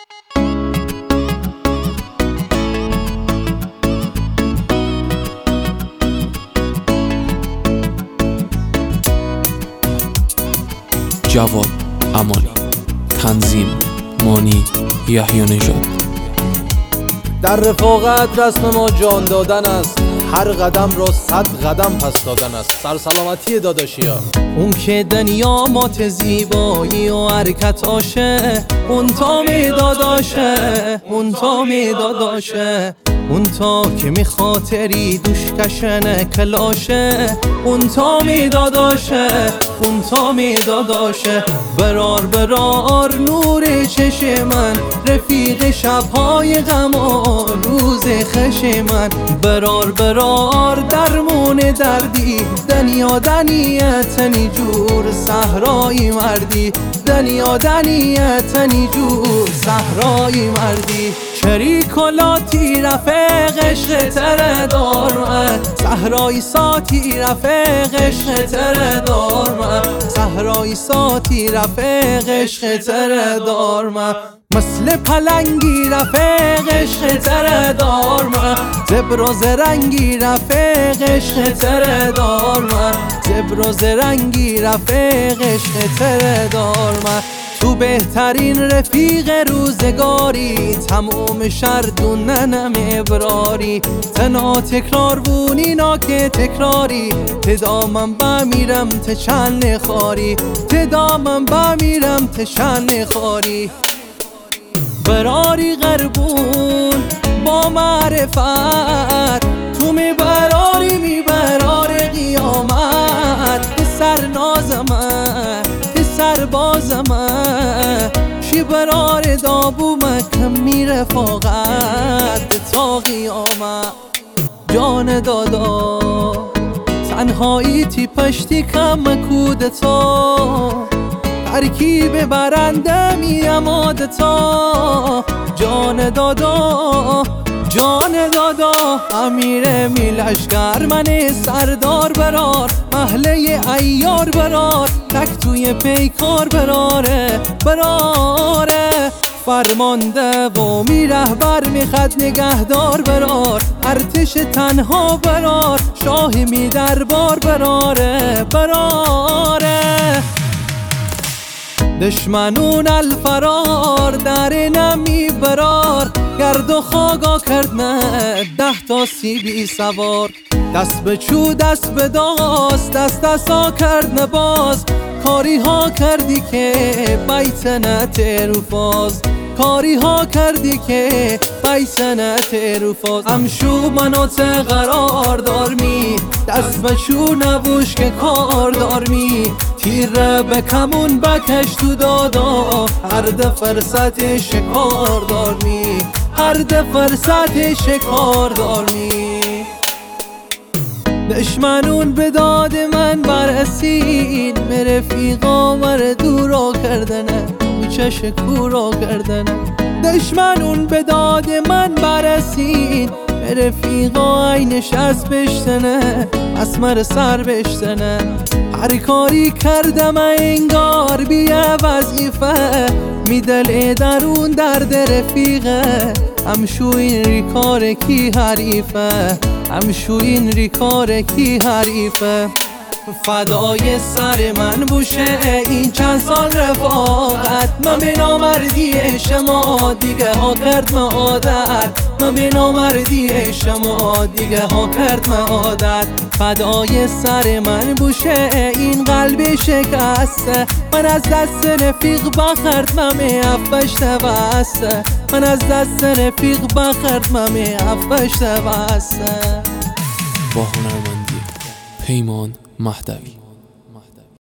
جواد امانی، تنظیم مانی یحیی نژاد. در رفاقت رسم ما جان دادن است، هر قدم را 100 قدم پس دادن است. سرسلامتی داداشیا. اون که دنیا مات زیبایی و حرکتاشه، اون تا داداشه، اون تا داداشه، اون تا که می خاطری دوش کشن کلاشه، اون تا داداشه، اون تا داداشه. برار برار نور چش من، رفیق شبهای غم و روز خش من. برار برار درمون دردی، دنیا دنیتنی جور صحرایی مردی، دنیا دنیتنی جور صحرایی مردی. شریک و لاتی رفیق عشق تره دار من، صحرایی ساتی رفیق عشق تره دار من، صحرایی ساتی رفیق عشق تره دار من. مثل پلنگی رفیق عشق تره دار من، زبر و زرنگی رفیق عشق تره دار من، زبر و زرنگی رفیق عشق تره دار من. تو بهترین رفیق روزگاری، تموم شردوننم ابراری. تنا تکرار بونینا که تکراری، تدامم بمیرم تچن خاری، تدامم بمیرم تچن خاری. براری غربون با معرفت، تو میبراری میبرار قیامت. پسر نازمه پسر بازمه، شی برار دابو مکم میره فاقت تا قیامت. جان دادا تنهایی تی پشتی کم کودتا، ترکیب برنده میم آدتا. جان دادا جان دادا، امیر میلشگر من سردار برار، محله عیار برار، تک توی پیکار براره براره. فرمانده و می رهبر میخد نگهدار برار، ارتش تنها برار، شاه می دربار براره براره. دشمنون الفرار در نمی برار، گرد و خاگا کردنه 10 تا سیبی سوار. دست به چو دست به داست، دست دستا کردنه باز. کاری ها کردی که بیتنت روفاز، کاری ها کردی که بیتنت روفاز. امشو منات قرار دار می، دست به چو نبوش که کار دار می. تیره به کمون بکش تو دادا، هر ده فرصت شکار دار می، هر ده فرصت شکار دار می. دشمنون به داد من برسید، رفیقا مر دورا کردنه، چش کورا کردنه. دشمنون به داد من برسید، رفیقا عینش از بشتنه، اسمر سر بشتنه. هر کاری کردم انگار بیه وظیفه، میدل درون درد رفیقه. همشو این ریکار کی حریفه، همشو این ریکار کی حریفه. فدای سر من بوشه این چند سال رفاقت، من به نامردی شما دیگه ها کرد من عادت، من به نامردی شما دیگه ها کرد من عادت. فدای سر من بوشه این قلب شکسته، من از دست رفیق بخرد من افبشته بسته، من از دست رفیق بخرد من افبشته بسته. با هنرمندی پیمان مهدوی.